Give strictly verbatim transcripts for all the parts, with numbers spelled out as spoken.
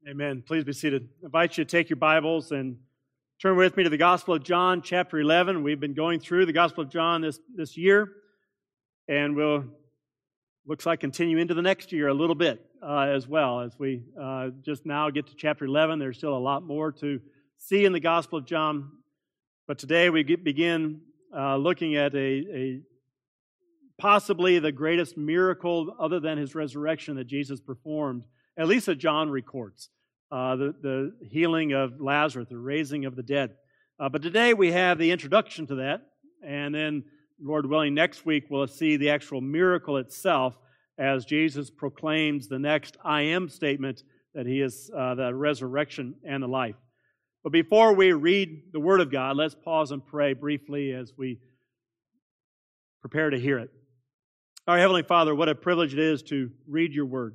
Amen. Please be seated. I invite you to take your Bibles and turn with me to the Gospel of John, chapter eleven. We've been going through the Gospel of John this, this year, and we'll, looks like, continue into the next year a little bit uh, as well. As we uh, just now get to chapter eleven, there's still a lot more to see in the Gospel of John. But today we get, begin uh, looking at a, a possibly the greatest miracle other than his resurrection that Jesus performed, at least that John records, uh, the, the healing of Lazarus, the raising of the dead. Uh, but today we have the introduction to that, and then, Lord willing, next week we'll see the actual miracle itself as Jesus proclaims the next I am statement that he is uh, the resurrection and the life. But before we read the Word of God, let's pause and pray briefly as we prepare to hear it. Our Heavenly Father, what a privilege it is to read your Word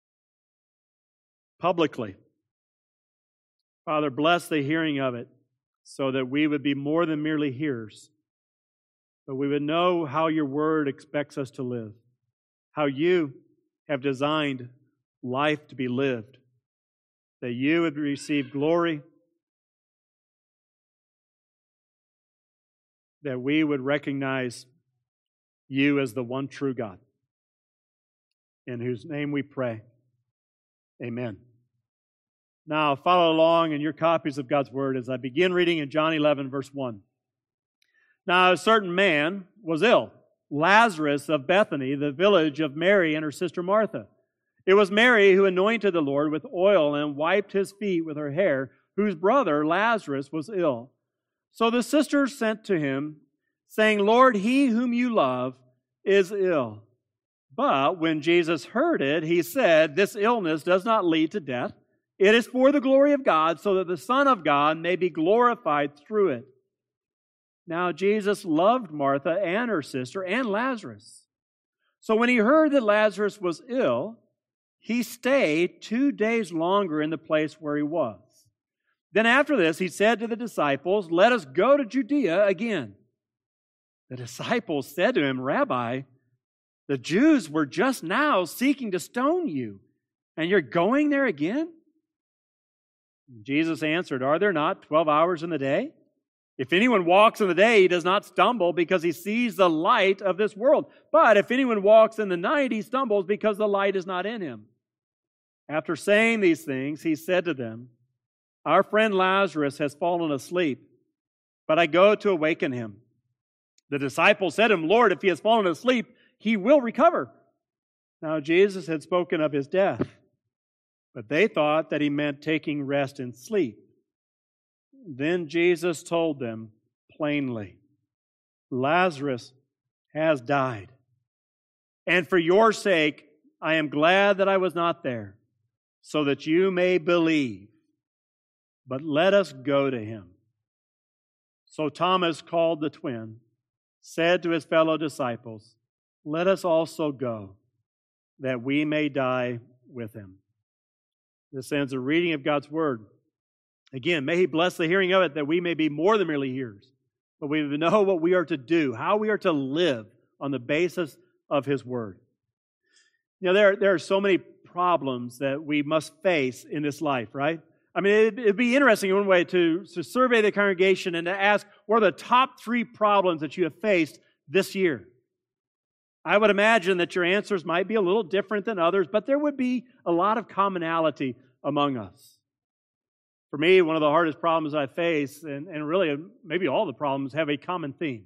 publicly. Father, bless the hearing of it so that we would be more than merely hearers, but we would know how your Word expects us to live, how you have designed life to be lived, that you would receive glory, that we would recognize you as the one true God, in whose name we pray. Amen. Now, follow along in your copies of God's Word as I begin reading in John eleven, verse one. Now, a certain man was ill, Lazarus of Bethany, the village of Mary and her sister Martha. It was Mary who anointed the Lord with oil and wiped his feet with her hair, whose brother Lazarus was ill. So the sisters sent to him, saying, Lord, he whom you love is ill. But when Jesus heard it, he said, this illness does not lead to death. It is for the glory of God, so that the Son of God may be glorified through it. Now Jesus loved Martha and her sister and Lazarus. So when he heard that Lazarus was ill, he stayed two days longer in the place where he was. Then after this, he said to the disciples, let us go to Judea again. The disciples said to him, Rabbi, the Jews were just now seeking to stone you, and you're going there again? Jesus answered, are there not twelve hours in the day? If anyone walks in the day, he does not stumble because he sees the light of this world. But if anyone walks in the night, he stumbles because the light is not in him. After saying these things, he said to them, our friend Lazarus has fallen asleep, but I go to awaken him. The disciples said to him, Lord, if he has fallen asleep, he will recover. Now Jesus had spoken of his death, but they thought that he meant taking rest in sleep. Then Jesus told them plainly, Lazarus has died. And for your sake, I am glad that I was not there, so that you may believe. But let us go to him. So Thomas, called the twin, said to his fellow disciples, let us also go, that we may die with him. This ends the reading of God's Word. Again, may he bless the hearing of it, that we may be more than merely hearers, but we know what we are to do, how we are to live on the basis of his Word. You know, there, there are so many problems that we must face in this life, right? I mean, it'd, it'd be interesting in one way to, to survey the congregation and to ask, what are the top three problems that you have faced this year? I would imagine that your answers might be a little different than others, but there would be a lot of commonality among us. For me, one of the hardest problems I face, and, and really maybe all the problems, have a common theme.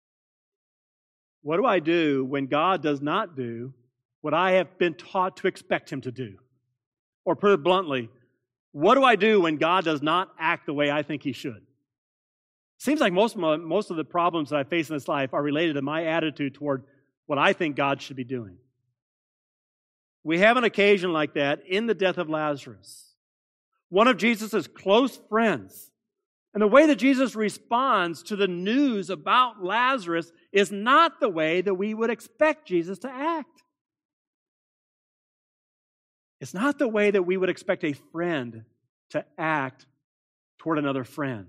What do I do when God does not do what I have been taught to expect him to do? Or put it bluntly, what do I do when God does not act the way I think he should? Seems like most of, my, most of the problems that I face in this life are related to my attitude toward what I think God should be doing. We have an occasion like that in the death of Lazarus, one of Jesus' close friends. And the way that Jesus responds to the news about Lazarus is not the way that we would expect Jesus to act. It's not the way that we would expect a friend to act toward another friend.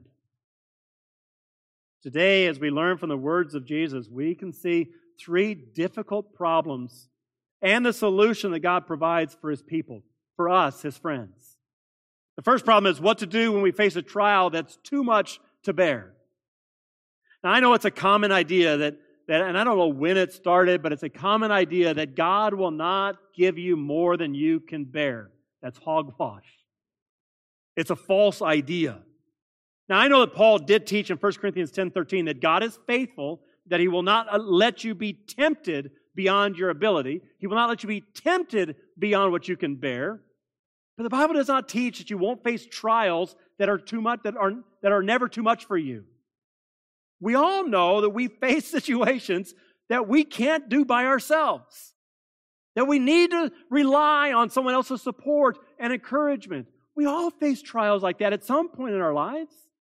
Today, as we learn from the words of Jesus, we can see three difficult problems and the solution that God provides for his people, for us, his friends. The first problem is what to do when we face a trial that's too much to bear. Now, I know it's a common idea that, that, and I don't know when it started, but it's a common idea that God will not give you more than you can bear. That's hogwash. It's a false idea. Now, I know that Paul did teach in First Corinthians ten thirteen that God is faithful, that He will not let you be tempted beyond your ability. He will not let you be tempted beyond what you can bear. But the Bible does not teach that you won't face trials that are too much, that are, that are never too much for you. We all know that we face situations that we can't do by ourselves, that we need to rely on someone else's support and encouragement. We all face trials like that at some point in our lives.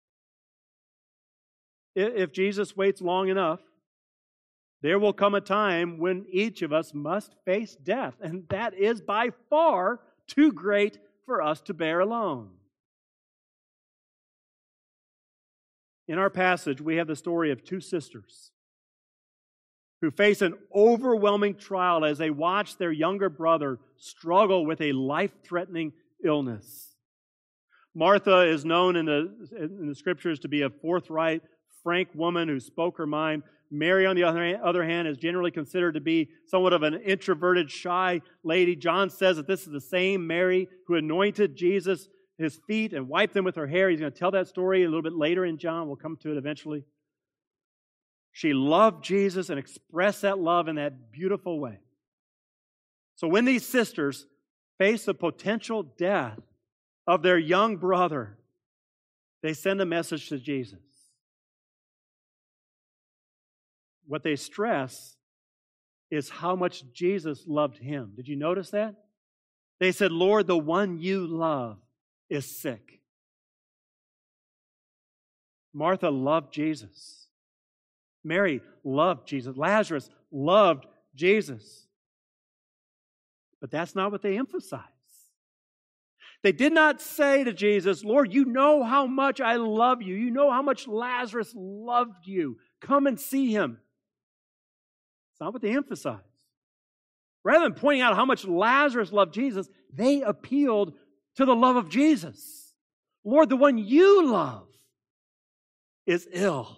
If Jesus waits long enough, there will come a time when each of us must face death, and that is by far too great for us to bear alone. In our passage, we have the story of two sisters who face an overwhelming trial as they watch their younger brother struggle with a life-threatening illness. Martha is known in the, in the Scriptures to be a forthright, frank woman who spoke her mind. Mary, on the other, other hand, is generally considered to be somewhat of an introverted, shy lady. John says that this is the same Mary who anointed Jesus' his feet and wiped them with her hair. He's going to tell that story a little bit later in John. We'll come to it eventually. She loved Jesus and expressed that love in that beautiful way. So when these sisters face the potential death of their young brother, they send a message to Jesus. What they stress is how much Jesus loved him. Did you notice that? They said, Lord, the one you love is sick. Martha loved Jesus. Mary loved Jesus. Lazarus loved Jesus. But that's not what they emphasize. They did not say to Jesus, Lord, you know how much I love you. You know how much Lazarus loved you. Come and see him. It's not what they emphasized. Rather than pointing out how much Lazarus loved Jesus, they appealed to the love of Jesus. Lord, the one you love is ill.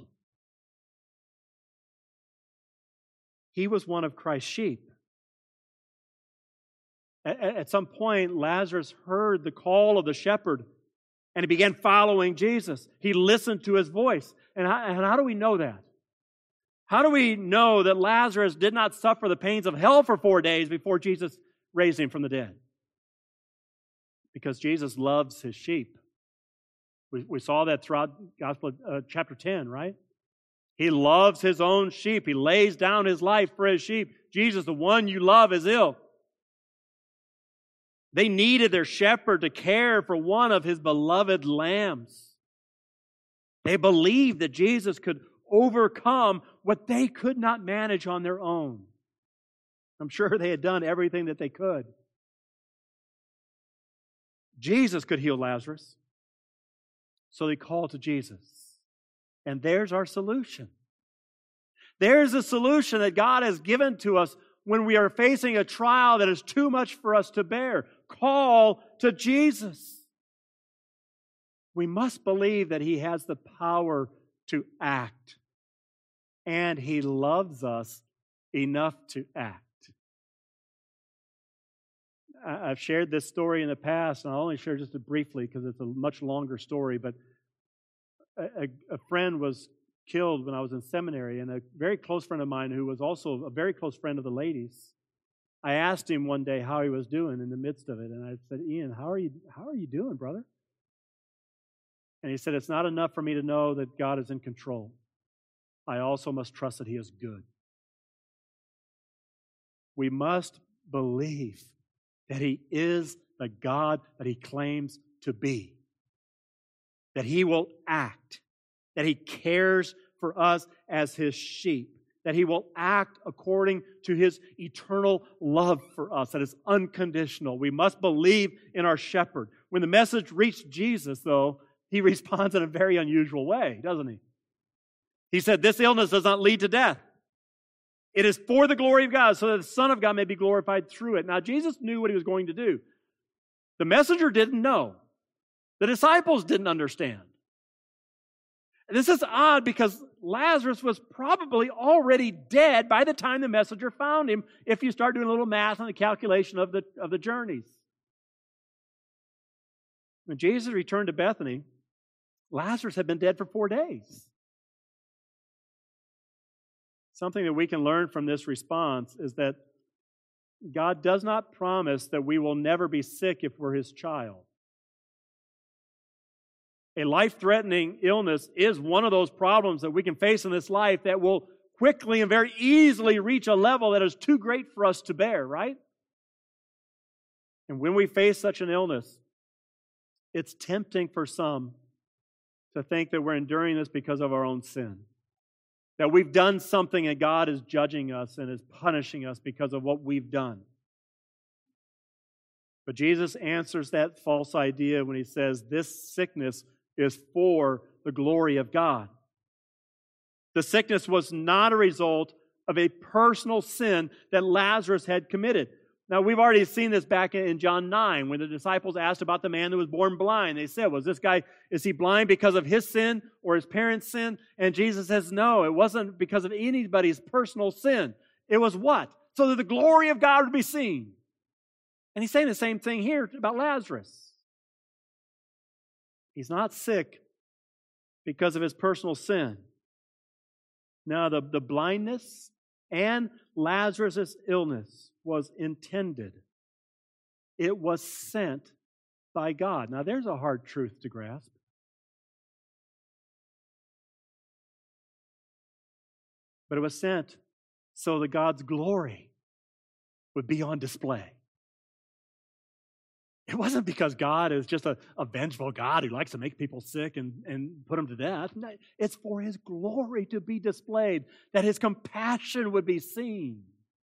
He was one of Christ's sheep. At, at some point, Lazarus heard the call of the shepherd, and he began following Jesus. He listened to his voice. And how, and how do we know that? How do we know that Lazarus did not suffer the pains of hell for four days before Jesus raised him from the dead? Because Jesus loves his sheep. We, we saw that throughout Gospel uh, chapter ten, right? He loves his own sheep. He lays down his life for his sheep. Jesus, the one you love, is ill. They needed their shepherd to care for one of his beloved lambs. They believed that Jesus could overcome what they could not manage on their own. I'm sure they had done everything that they could. Jesus could heal Lazarus. So they called to Jesus. And there's our solution. There's a solution that God has given to us when we are facing a trial that is too much for us to bear. Call to Jesus. We must believe that He has the power to act. And He loves us enough to act. I've shared this story in the past, and I'll only share just briefly because it's a much longer story, but a, a friend was killed when I was in seminary, and a very close friend of mine who was also a very close friend of the ladies, I asked him one day how he was doing in the midst of it, and I said, Ian, how are you, how are you doing, brother? And he said, it's not enough for me to know that God is in control. I also must trust that He is good. We must believe that He is the God that He claims to be. That He will act. That He cares for us as His sheep. That He will act according to His eternal love for us. That is unconditional. We must believe in our shepherd. When the message reached Jesus, though, He responds in a very unusual way, doesn't He? He said, this illness does not lead to death. It is for the glory of God, so that the Son of God may be glorified through it. Now, Jesus knew what He was going to do. The messenger didn't know. The disciples didn't understand. This is odd because Lazarus was probably already dead by the time the messenger found him, if you start doing a little math on the calculation of the, of the journeys. When Jesus returned to Bethany, Lazarus had been dead for four days. Something that we can learn from this response is that God does not promise that we will never be sick if we're His child. A life-threatening illness is one of those problems that we can face in this life that will quickly and very easily reach a level that is too great for us to bear, right? And when we face such an illness, it's tempting for some to think that we're enduring this because of our own sin. That we've done something and God is judging us and is punishing us because of what we've done. But Jesus answers that false idea when He says this sickness is for the glory of God. The sickness was not a result of a personal sin that Lazarus had committed. Now, we've already seen this back in John nine when the disciples asked about the man that was born blind. They said, was this guy, is he blind because of his sin or his parents' sin? And Jesus says, no, it wasn't because of anybody's personal sin. It was what? So that the glory of God would be seen. And He's saying the same thing here about Lazarus. He's not sick because of his personal sin. Now, the, the blindness and Lazarus' illness was intended. It was sent by God. Now, there's a hard truth to grasp. But it was sent so that God's glory would be on display. It wasn't because God is just a, a vengeful God who likes to make people sick and, and put them to death. No, it's for His glory to be displayed, that His compassion would be seen.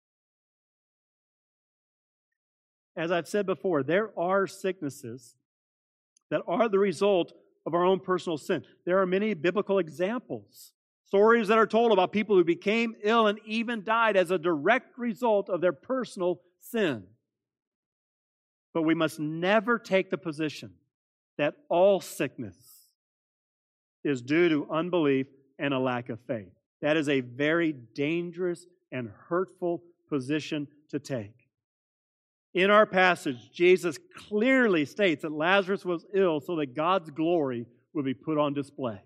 As I've said before, there are sicknesses that are the result of our own personal sin. There are many biblical examples, stories that are told about people who became ill and even died as a direct result of their personal sin. But we must never take the position that all sickness is due to unbelief and a lack of faith. That is a very dangerous and hurtful position to take. In our passage, Jesus clearly states that Lazarus was ill so that God's glory would be put on display.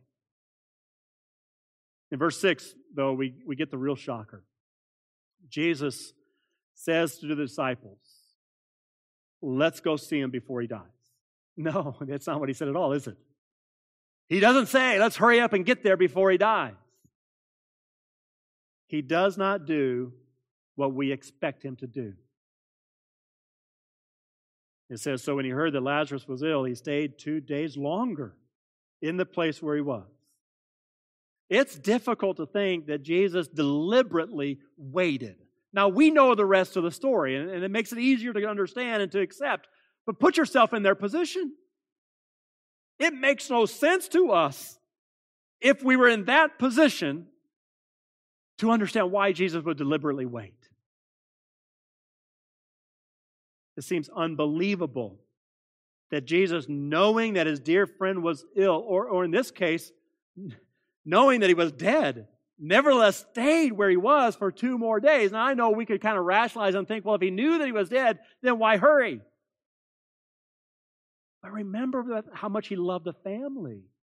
In verse six, though, we, we get the real shocker. Jesus says to the disciples, let's go see him before he dies. No, that's not what he said at all, is it? He doesn't say, let's hurry up and get there before he dies. He does not do what we expect him to do. It says, so when he heard that Lazarus was ill, he stayed two days longer in the place where he was. It's difficult to think that Jesus deliberately waited. Now, we know the rest of the story, and, and it makes it easier to understand and to accept, but put yourself in their position. It makes no sense to us, if we were in that position, to understand why Jesus would deliberately wait. It seems unbelievable that Jesus, knowing that his dear friend was ill, or, or in this case, knowing that he was dead, nevertheless stayed where he was for two more days. Now, I know we could kind of rationalize and think, well, if he knew that he was dead, then why hurry? But remember that, how much he loved the family.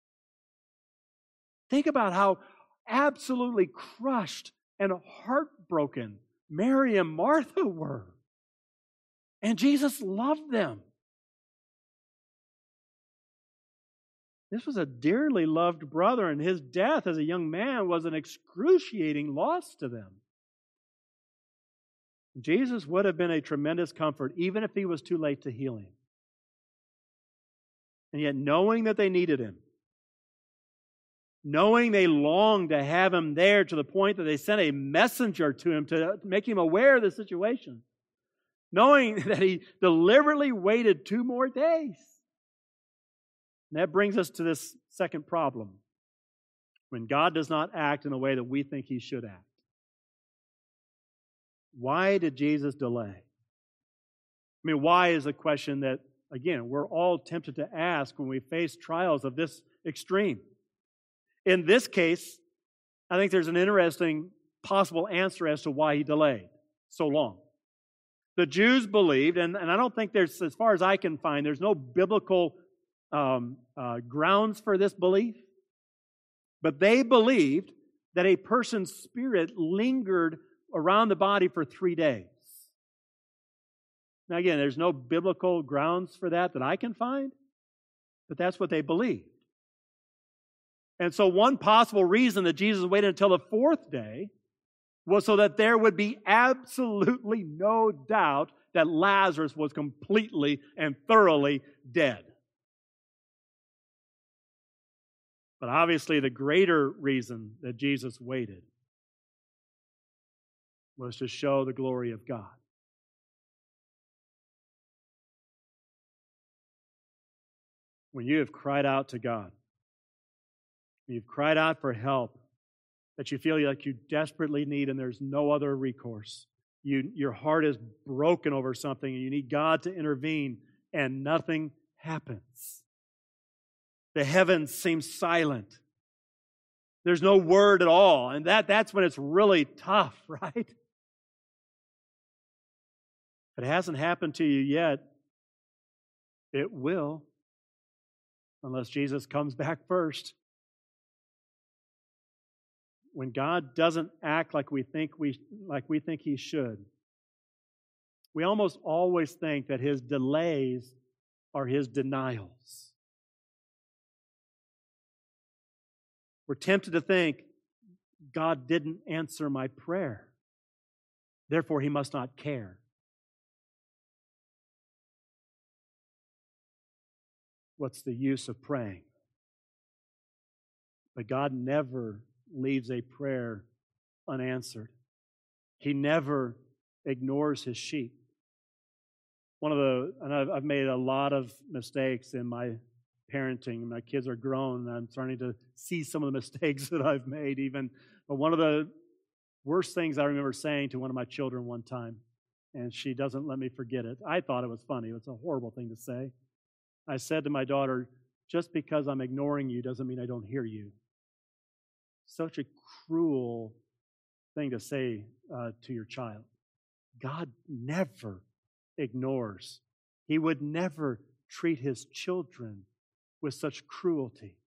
Think about how absolutely crushed and heartbroken Mary and Martha were. And Jesus loved them. This was a dearly loved brother, and his death as a young man was an excruciating loss to them. Jesus would have been a tremendous comfort, even if he was too late to heal him. And yet, knowing that they needed him, knowing they longed to have him there to the point that they sent a messenger to him to make him aware of the situation, knowing that he deliberately waited two more days. And that brings us to this second problem. When God does not act in a way that we think he should act. Why did Jesus delay? I mean, why is a question that again, we're all tempted to ask when we face trials of this extreme. In this case, I think there's an interesting possible answer as to why he delayed so long. The Jews believed, and, and I don't think there's, as far as I can find, there's no biblical um, uh, grounds for this belief, but they believed that a person's spirit lingered around the body for three days. Now again, there's no biblical grounds for that that I can find, but that's what they believed. And so one possible reason that Jesus waited until the fourth day was so that there would be absolutely no doubt that Lazarus was completely and thoroughly dead. But obviously the greater reason that Jesus waited was to show the glory of God. When you have cried out to God, you've cried out for help that you feel like you desperately need and there's no other recourse. You, your heart is broken over something and you need God to intervene and nothing happens. The heavens seem silent. There's no word at all. And that, that's when it's really tough, right? If it hasn't happened to you yet, it will, unless Jesus comes back first. When God doesn't act like we think we like we think He should, we almost always think that His delays are His denials. We're tempted to think God didn't answer my prayer, therefore He must not care. What's the use of praying? But God never leaves a prayer unanswered. He never ignores His sheep. One of the, and I've, I've made a lot of mistakes in my parenting. My kids are grown, and I'm starting to see some of the mistakes that I've made even. But one of the worst things I remember saying to one of my children one time, and she doesn't let me forget it. I thought it was funny. It was a horrible thing to say. I said to my daughter, just because I'm ignoring you doesn't mean I don't hear you. Such a cruel thing to say uh, to your child. God never ignores. He would never treat His children with such cruelty.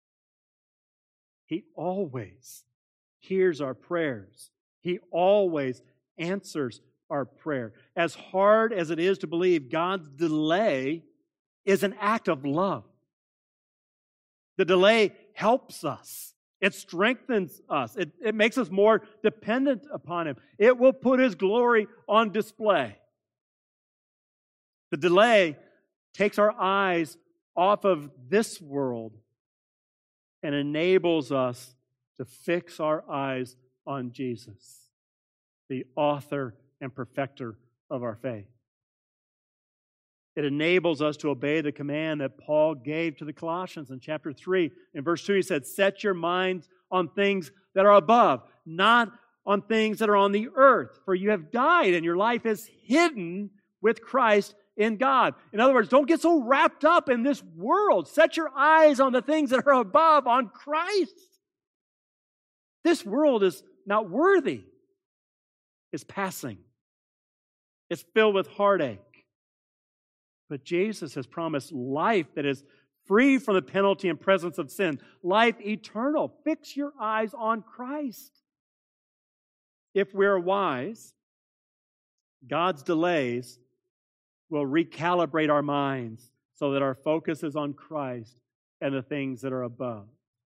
He always hears our prayers. He always answers our prayer. As hard as it is to believe, God's delay is an act of love. The delay helps us. It strengthens us. It, it makes us more dependent upon Him. It will put His glory on display. The delay takes our eyes off of this world and enables us to fix our eyes on Jesus, the author and perfecter of our faith. It enables us to obey the command that Paul gave to the Colossians in chapter three. In verse two, he said, set your minds on things that are above, not on things that are on the earth. For you have died, and your life is hidden with Christ in God. In other words, don't get so wrapped up in this world. Set your eyes on the things that are above, on Christ. This world is not worthy. It's passing. It's filled with heartache. But Jesus has promised life that is free from the penalty and presence of sin, life eternal. Fix your eyes on Christ. If we're wise, God's delays will recalibrate our minds so that our focus is on Christ and the things that are above.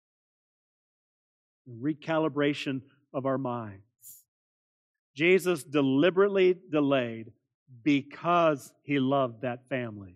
Recalibration of our minds. Jesus deliberately delayed because He loved that family.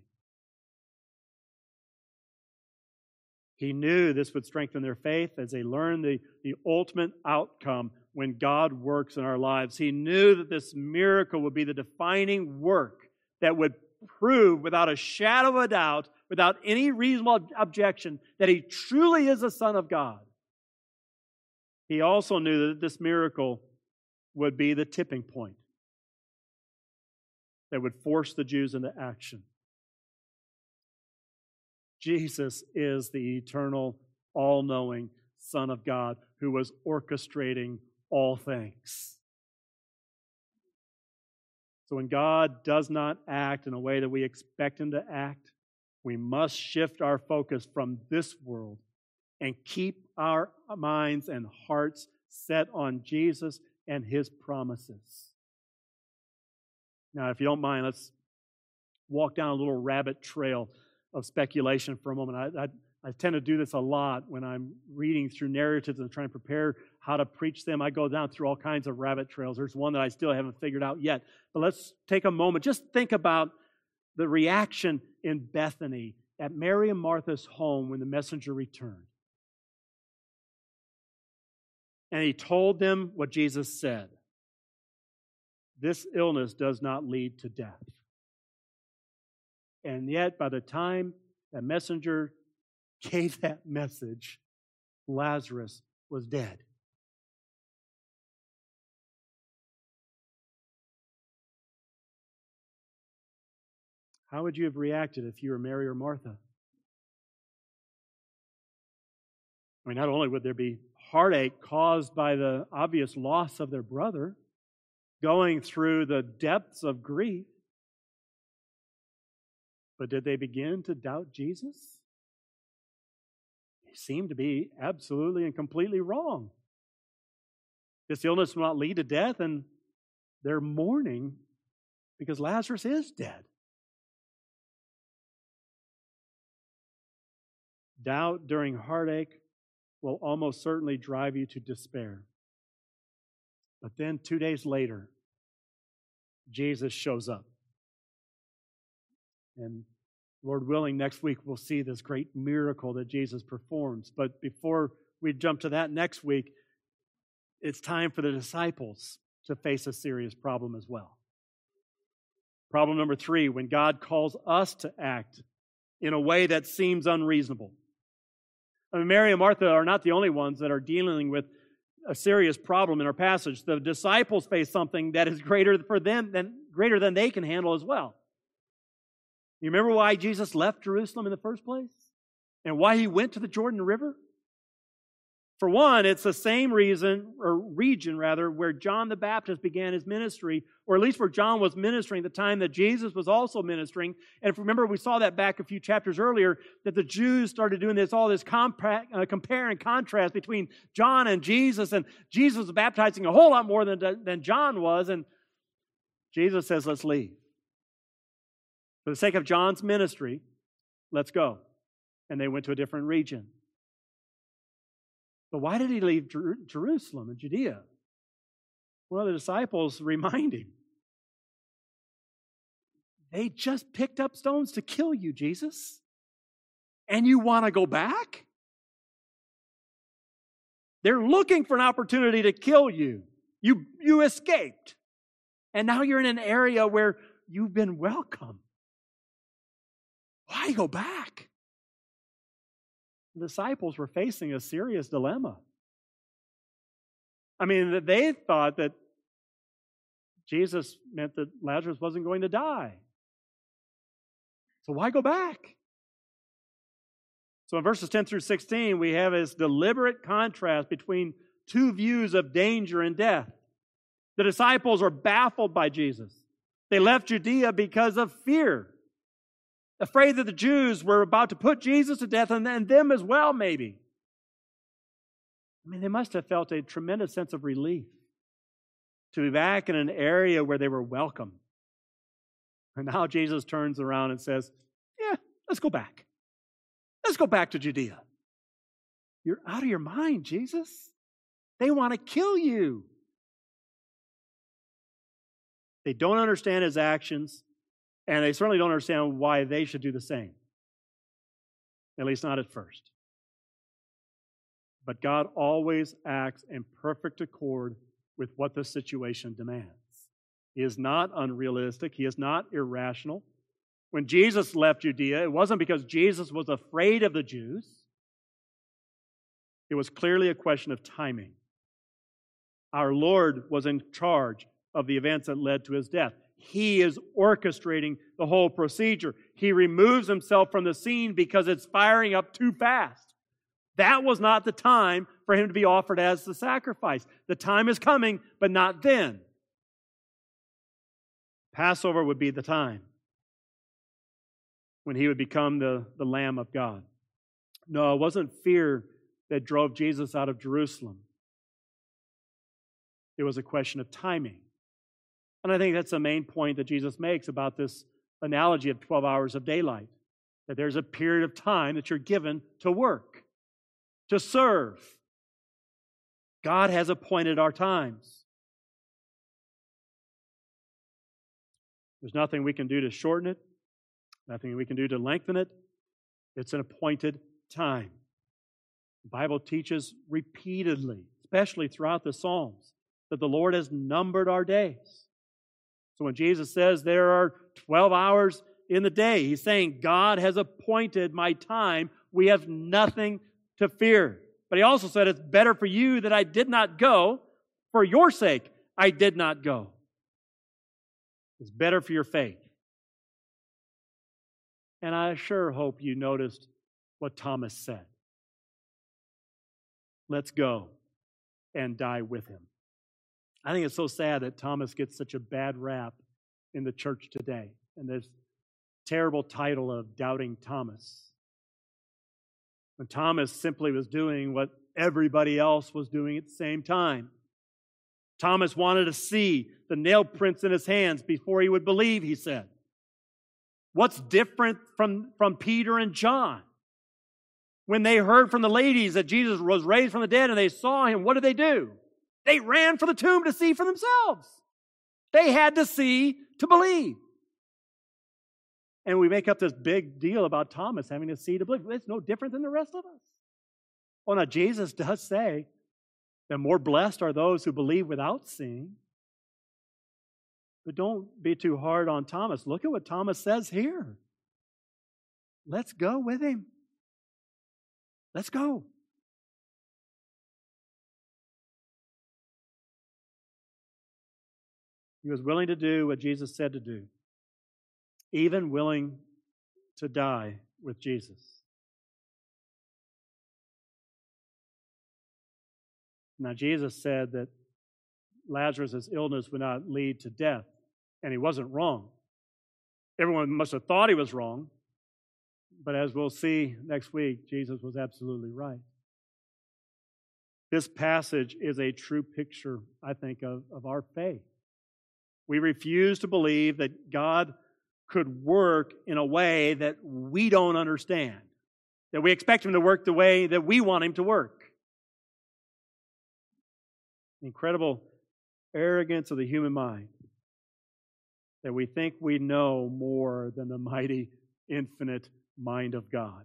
He knew this would strengthen their faith as they learned the, the ultimate outcome when God works in our lives. He knew that this miracle would be the defining work that would prove without a shadow of a doubt, without any reasonable objection, that He truly is the Son of God. He also knew that this miracle would be the tipping point that would force the Jews into action. Jesus is the eternal, all-knowing Son of God who was orchestrating all things. So when God does not act in a way that we expect Him to act, we must shift our focus from this world and keep our minds and hearts set on Jesus and His promises. Now, if you don't mind, let's walk down a little rabbit trail of speculation for a moment. I, I, I tend to do this a lot when I'm reading through narratives and trying to prepare how to preach them. I go down through all kinds of rabbit trails. There's one that I still haven't figured out yet. But let's take a moment. Just think about the reaction in Bethany at Mary and Martha's home when the messenger returned. And he told them what Jesus said. This illness does not lead to death. And yet, by the time that messenger gave that message, Lazarus was dead. How would you have reacted if you were Mary or Martha? I mean, not only would there be heartache caused by the obvious loss of their brother, going through the depths of grief, but did they begin to doubt Jesus? He seemed to be absolutely and completely wrong. This illness will not lead to death, and they're mourning because Lazarus is dead. Doubt during heartache will almost certainly drive you to despair. But then two days later, Jesus shows up. And Lord willing, next week we'll see this great miracle that Jesus performs. But before we jump to that next week, it's time for the disciples to face a serious problem as well. Problem number three, when God calls us to act in a way that seems unreasonable. I mean, Mary and Martha are not the only ones that are dealing with a serious problem in our passage. The disciples face something that is greater for them than greater than they can handle as well. You remember why Jesus left Jerusalem in the first place? And why he went to the Jordan River? For one, it's the same reason, or region rather, where John the Baptist began his ministry, or at least where John was ministering at the time that Jesus was also ministering. And if you remember, we saw that back a few chapters earlier, that the Jews started doing this, all this compa- uh, compare and contrast between John and Jesus, and Jesus was baptizing a whole lot more than, than John was, and Jesus says, let's leave. For the sake of John's ministry, let's go. And they went to a different region. But why did he leave Jer- Jerusalem and Judea? Well, the disciples remind him. They just picked up stones to kill you, Jesus. And you want to go back? They're looking for an opportunity to kill you. You, you escaped. And now you're in an area where you've been welcome. Why go back? The disciples were facing a serious dilemma. I mean, they thought that Jesus meant that Lazarus wasn't going to die. So why go back? So in verses ten through sixteen, we have this deliberate contrast between two views of danger and death. The disciples are baffled by Jesus. They left Judea because of fear, afraid that the Jews were about to put Jesus to death, and, and them as well, maybe. I mean, they must have felt a tremendous sense of relief to be back in an area where they were welcome. And now Jesus turns around and says, yeah, let's go back. Let's go back to Judea. You're out of your mind, Jesus. They want to kill you. They don't understand his actions. And they certainly don't understand why they should do the same. At least not at first. But God always acts in perfect accord with what the situation demands. He is not unrealistic. He is not irrational. When Jesus left Judea, it wasn't because Jesus was afraid of the Jews. It was clearly a question of timing. Our Lord was in charge of the events that led to his death. He is orchestrating the whole procedure. He removes himself from the scene because it's firing up too fast. That was not the time for him to be offered as the sacrifice. The time is coming, but not then. Passover would be the time when he would become the, the Lamb of God. No, it wasn't fear that drove Jesus out of Jerusalem. It was a question of timing. And I think that's the main point that Jesus makes about this analogy of twelve hours of daylight. That there's a period of time that you're given to work, to serve. God has appointed our times. There's nothing we can do to shorten it, nothing we can do to lengthen it. It's an appointed time. The Bible teaches repeatedly, especially throughout the Psalms, that the Lord has numbered our days. So when Jesus says there are twelve hours in the day, He's saying God has appointed my time. We have nothing to fear. But He also said it's better for you that I did not go. For your sake, I did not go. It's better for your faith. And I sure hope you noticed what Thomas said. Let's go and die with Him. I think it's so sad that Thomas gets such a bad rap in the church today. And this terrible title of Doubting Thomas. When Thomas simply was doing what everybody else was doing at the same time. Thomas wanted to see the nail prints in his hands before he would believe, he said. What's different from, from Peter and John? When they heard from the ladies that Jesus was raised from the dead and they saw Him, what did they do? They ran for the tomb to see for themselves. They had to see to believe. And we make up this big deal about Thomas having to see to believe. It's no different than the rest of us. Well, now Jesus does say that more blessed are those who believe without seeing. But don't be too hard on Thomas. Look at what Thomas says here. Let's go with Him. Let's go. He was willing to do what Jesus said to do, even willing to die with Jesus. Now, Jesus said that Lazarus' illness would not lead to death, and He wasn't wrong. Everyone must have thought He was wrong, but as we'll see next week, Jesus was absolutely right. This passage is a true picture, I think, of, of our faith. We refuse to believe that God could work in a way that we don't understand, that we expect Him to work the way that we want Him to work. Incredible arrogance of the human mind, that we think we know more than the mighty, infinite mind of God.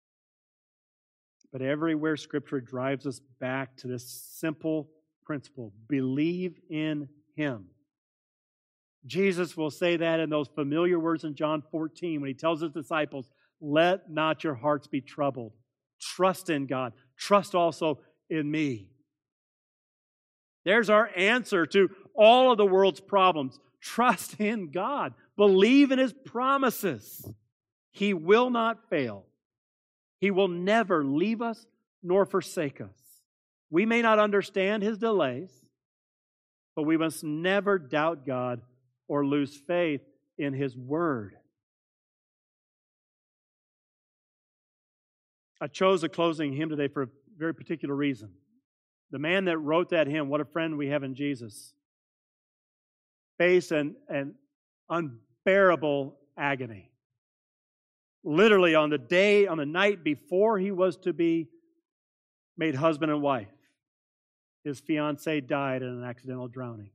But everywhere Scripture drives us back to this simple principle: believe in Him. Jesus will say that in those familiar words in John fourteen when He tells His disciples, let not your hearts be troubled. Trust in God. Trust also in me. There's our answer to all of the world's problems. Trust in God. Believe in His promises. He will not fail. He will never leave us nor forsake us. We may not understand His delays, but we must never doubt God or lose faith in His Word. I chose a closing hymn today for a very particular reason. The man that wrote that hymn, what a friend we have in Jesus, faced an, an unbearable agony. Literally on the day, on the night before he was to be made husband and wife, his fiancée died in an accidental drowning.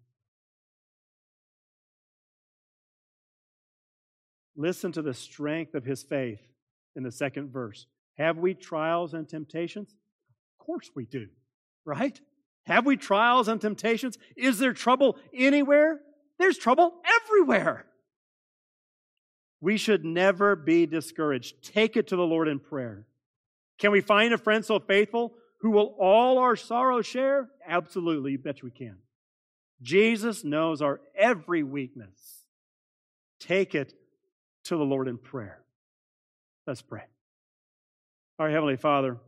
Listen to the strength of his faith in the second verse. Have we trials and temptations? Of course we do, right? Have we trials and temptations? Is there trouble anywhere? There's trouble everywhere. We should never be discouraged. Take it to the Lord in prayer. Can we find a friend so faithful who will all our sorrow share? Absolutely, you bet we can. Jesus knows our every weakness. Take it to the Lord in prayer. Let's pray. Our Heavenly Father,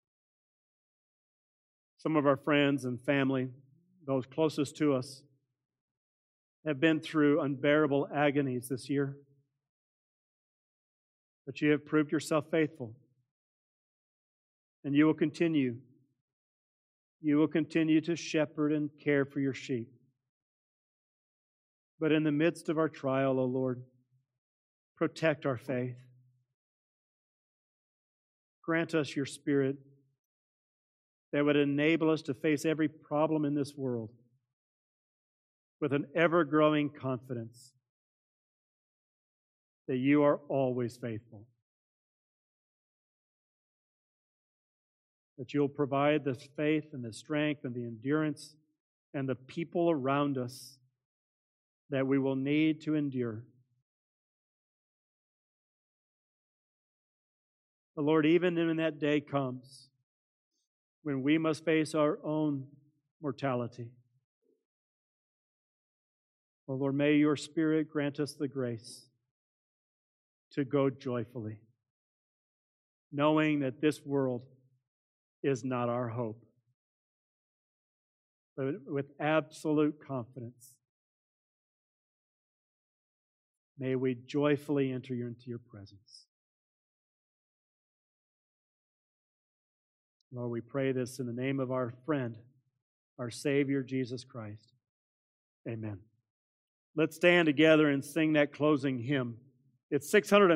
some of our friends and family, those closest to us, have been through unbearable agonies this year. But you have proved yourself faithful. And you will continue. You will continue to shepherd and care for your sheep. But in the midst of our trial, O Lord, protect our faith. Grant us your Spirit that would enable us to face every problem in this world with an ever-growing confidence that you are always faithful. That you'll provide the faith and the strength and the endurance and the people around us that we will need to endure. But Lord, even when that day comes, when we must face our own mortality, oh Lord, may your Spirit grant us the grace to go joyfully, knowing that this world is not our hope, but with absolute confidence, may we joyfully enter into your presence. Lord, we pray this in the name of our friend, our Savior, Jesus Christ. Amen. Let's stand together and sing that closing hymn. It's six hundred